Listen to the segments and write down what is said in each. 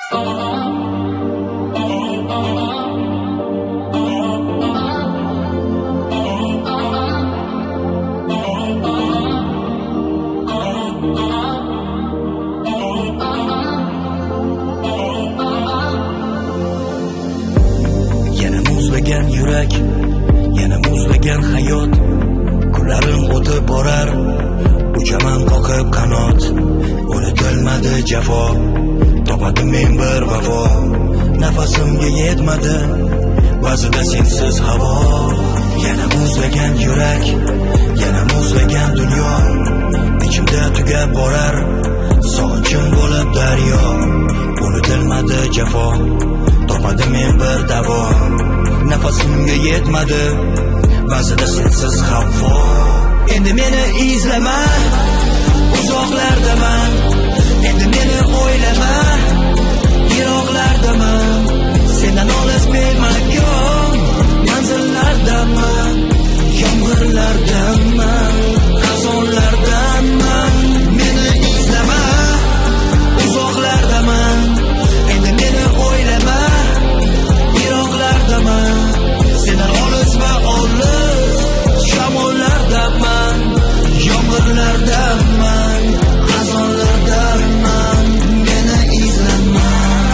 muzlagan yurak, yana muzlagan hayot. Kunlarim o'tib borar, uchaman qoqib qanot. Unutilmadi jafo, topadim men bir vafo. Nafasimga yetmadi, ba'zida sensiz havo. Yana muzlagan yurak, yana muzlagan dunyo. Ichimda tugab borar, sog'inchim bo'lib daryo. Unutilmadi jafo, topadim men bir davo. Nafasimga yetmadi, ba'zida sensiz havo. Endi meni izlama, uzoqlardaman. Endi meni o'ylama, yiroqlardaman. Sendan olis bilmagan manzillardaman. Yomg'irlardaman, xazonlardaman. Meni izlama, uzoqlardaman. Endi meni o'ylama, yiroqlardaman. Sendan olis va olis shamollardaman. Yomg'irlardaman, xazonlardaman. Meni izlama.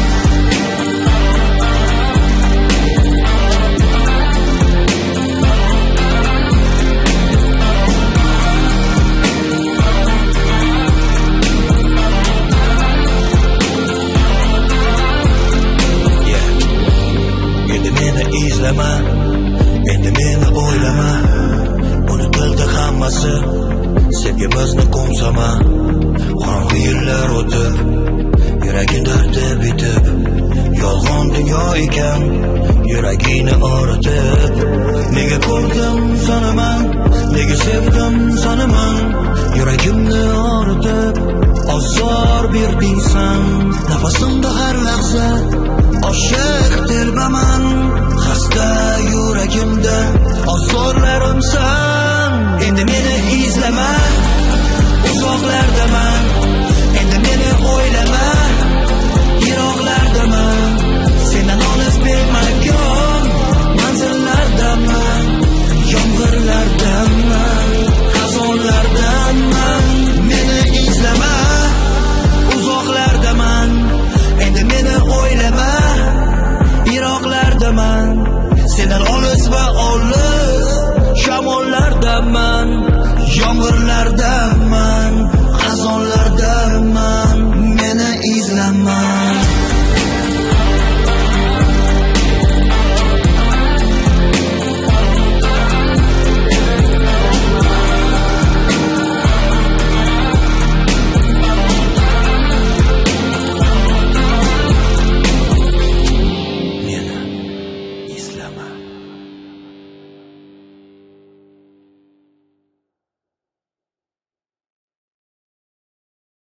Endi meni izlama, endi meni o'ylama. Unutildi hammasi, sevgimizni qo'msama. Qorong'u yillar o'tib, yuraging dardi bitib. Yolg'on dunyo ekan, yuragingni og'ritib. Nega ko'rdim sanaman, nega sevdim sanaman. Yuragimni og'ritib, ozor berding san. Nafasimda har lahza oshiq telbaman. Xasta yuragimda ozorlarimsan. Endi meni izlama, uzoqlardaman.